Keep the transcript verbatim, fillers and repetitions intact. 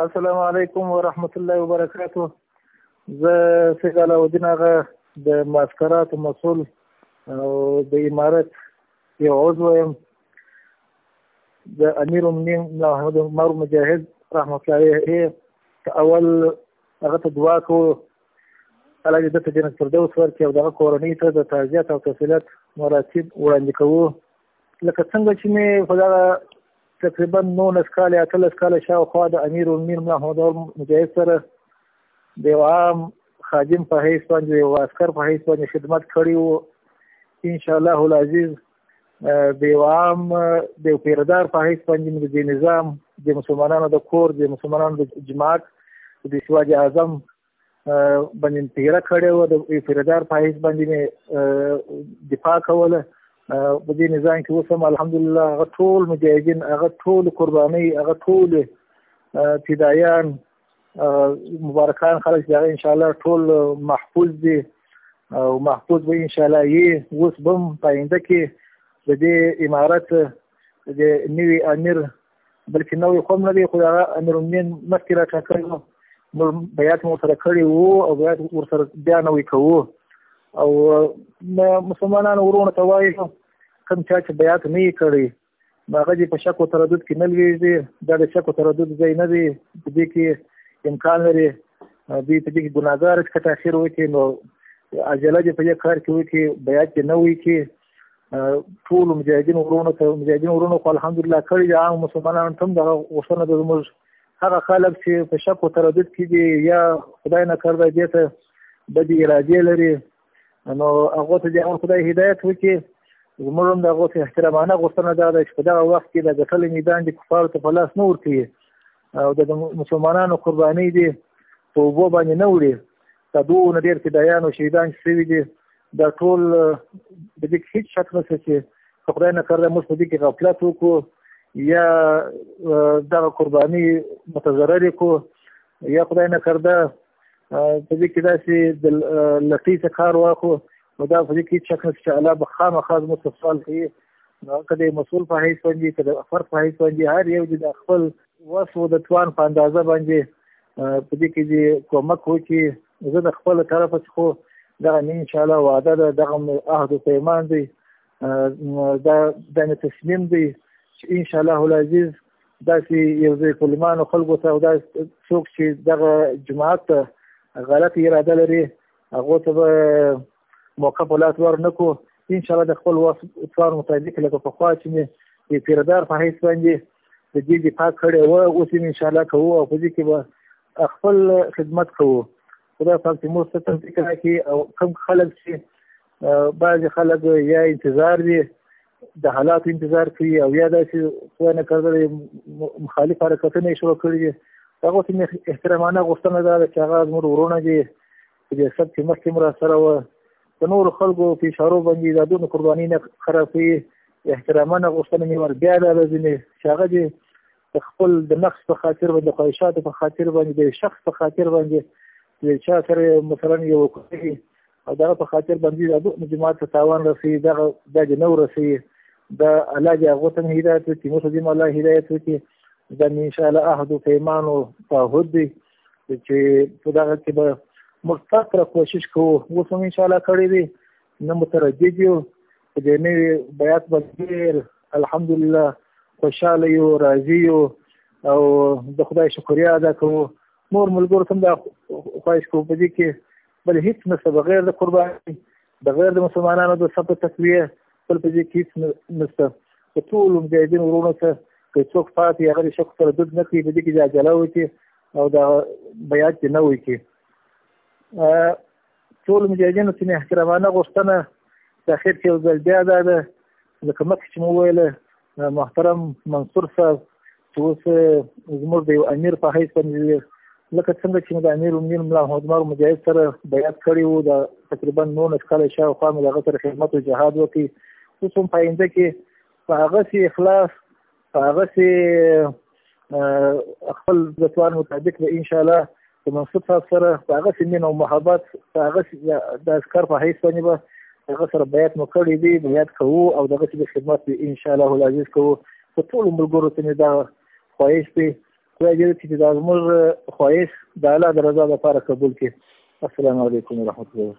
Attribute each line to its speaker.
Speaker 1: السلام علیکم ورحمت الله وبرکاتو. زه سید علاءالدین اغا د معسکراتو مسؤل او د امارت یو عضو یم. د امیر المؤمنین محمد عمر مجاهد رحمت الله علیه اول هغه ته دعا کوو الله دې ده ته جنت فردوس ورکړي او دغه کورنۍ ته د تعزیت او تفصیلات مراتب وړاندې کوو. لکه څنګه چې مې په دغه تقریبا نولس کاله اتلس کاله شاوخوا د امیر المؤمنین محمد عمر مجاهد سره د یو عام خادم په حیث باندې یو عسکر په حیث باندې خدمت کړی وو. انشاءالله العزیز د یو عام د یو پیردار په حیث باندې د نظام د مسلمانانو د کور د مسلمانانو د جماعت د سواج اعظم باندې پیره کړی وو. د پیردار په حیث باندې دفاع کوله. په دې نظام کې اوس هم الحمدلله هغه ټول مجاهدین، هغه ټول قربانۍ، هغه ټول فدایان مبارکان خلک چې هغه انشاءالله ټول محفوظ دي او محفوظ به انشاءالله یې. اوس به هم په آینده کې د دې امارت د نوي امیر بلکې نوی خو هم نه دی خو هغه امیر المؤمنین مخکې راټاکلی وو، موږ بیعت مو ورسره کړی وو او بیعت ورسره بیا نوی کوو. او مسلمانانو ورونو ته وایي کوم چا چې بیعت نه یې کړی نو هغه دې په شک و تردد کې نه لویږي. دا د شک و تردد ځای نه دی. په دې کې امکان لري دوی په دې کې ګناهګار چې تاخیر وکړي نو عجله دې په دې کار کې وکړي، بیعت دې نه وکړي. ټول مجاهدین ورونو ته مجاهدین ورونو خو الحمدلله کړي دي. عام مسلمانانو ته هم دغه غوښتنه ده زموږ هغه خلک چې په شک و تردد کې دي یا خدای نه کړی دې ته بدې ارادې لري نو هغو ته دې هغه خدای هدایت وکړي. زموږ هم د هغو ته احترامانه غوښتنه دا ده چې په دغه وخت کې د ګټلې میدان دې کفارو ته په لاس نه ورکوي او د مسلمانانو قربانۍ دې په اوبو باندې نه وړي. دا دونه ډېر فدایان او شهیدان چې شوي دي دا ټول د دې کې هېڅ شک نشته چې که خدای نه کړی موږ په دې کې غفلت وکړو یا دغه قرباني متضررې کړو یا خدای نه کړده په دې کې داسې د لټۍ څخه کار واخلو نو دا په دې کې هېڅ شک نشته چې الله به خامخا زموږ څخه سوال کوي. نو که د مسؤل په حیث باندې که د فرد په حیث باندې هر یو د خپل وس و د توان په اندازه باندې په دې کې دې کومک وکړي. زه د خپل طرفه څخه دغه مې انشاءالله وعده ده، دغه مې عهد و پیمان دی، دا دا مې تصمیم دی چې انشاءالله العزیز داسې یو ځای کلمانو خلکو ته او داسې څوک چې دغه جماعت ته غلط اراده لري هغو ته به موقع په لاس ور نه کړو. انشاءالله د خپل وس توان مطابق لکه پخوا چې مې د پیردار په حیث باندې د دې دفاع کړې وه اوس یې انشاءالله کوو او په دې کې به خپل خدمت کوو. خدای پاک چې موږ څه توفیق راکړي او کوم خلک چې بعضې خلک یا انتظار دي د حالاتو انتظار کوي او یا داسې خدای نه کړی مخالف حرکتونه یې شروع کړي دي هغو ته مې احترامانه غوښتنه دا ده چې هغه زموږ ورونه دي په دې سب کې مخکې هم راسره وه د نورو خلکو په اشارو باندې دا دونه قرباني نه خرابوي. احترامانه غوښتنه مې ور بیا دا لازمي چې هغه دې د خپل د نقص په خاطر باندې د خواهشاتو په خاطر باندې د شخص په خاطر باندې د چا سره مثلا یو کوي او دغه په خاطر باندې د جماعت ته تاوان رسوي دغه دا د نو رسوي دا الله دې هغو ته هدایت وکړي. موږ دې الله هدایت وکړي. دا ان شاء الله عهد و پیمان او تعهد دی چې په دغه کې به موږ فقره کوشش کوو. اوس هم انشاءالله کړی دی نه متردد یو په دې نوي بیعت باندې الحمدلله خوشحاله یو راضي یو او د خدای شکریا ادا کوو. نور ملګرو ته هم دا خواهش کوو په دې کې بل هېڅ نشته بغیر د قرباني بغیر د مسلمانانو د صف تقویه بل په دې کې هېڅ نشته. په ټولو مجاهدین ورونو ته که څوک پاتې هغه د شک تردد نه کوي په دې کې د عجله وکړي او د بیعت دې نه وکړي. ټول مجاهدینو ته مې احترامانه غوښتنه د اخر کې یو ځل بیا دا ده لکه مخکې چې مو وویله محترم منصور صاحب چې اوس زموږ د یو امیر په حیث باندې لکه څنګه چې مې د امیر المؤمنین ملا محمد عمر مجاهد سره بیعت کړی وو د تقریبا نولس کاله شاوخوا مې د هغه سره خدمت او جهاد وکړي. اوس هم په آینده کې په هغسې اخلاص په هغسې خپل د توان مطابق به انشاءالله د منصور صاحب سره په هغسې مینه او محبت په هغسې د عسکر په حیث باندې به هغه سره بیعت مو کړی دی بیعت کوو او دغسې به خدمت به انشاءالله العزیز کوو. په ټولو ملګرو ته مې دا خواهش دی خدای دې چې دا زموږ خواهش د الله د رضا لپاره قبول کړي. السلام علیکم ورحمة الله.